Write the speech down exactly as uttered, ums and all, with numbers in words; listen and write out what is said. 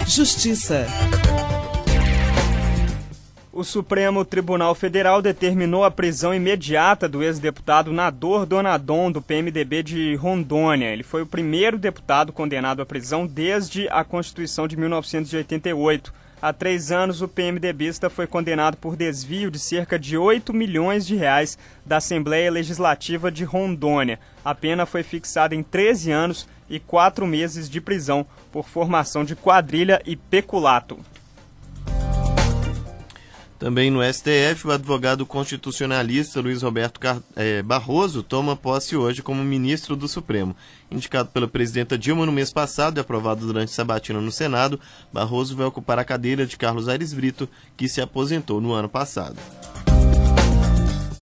Justiça. O Supremo Tribunal Federal determinou a prisão imediata do ex-deputado Nador Donadon, do P M D B de Rondônia. Ele foi o primeiro deputado condenado à prisão desde a Constituição de mil novecentos e oitenta e oito. Há três anos, o PMDBista foi condenado por desvio de cerca de oito milhões de reais da Assembleia Legislativa de Rondônia. A pena foi fixada em treze anos e quatro meses de prisão por formação de quadrilha e peculato. Também no S T F, o advogado constitucionalista Luiz Roberto Car... eh, Barroso toma posse hoje como ministro do Supremo. Indicado pela presidenta Dilma no mês passado e aprovado durante sabatina no Senado, Barroso vai ocupar a cadeira de Carlos Aires Brito, que se aposentou no ano passado.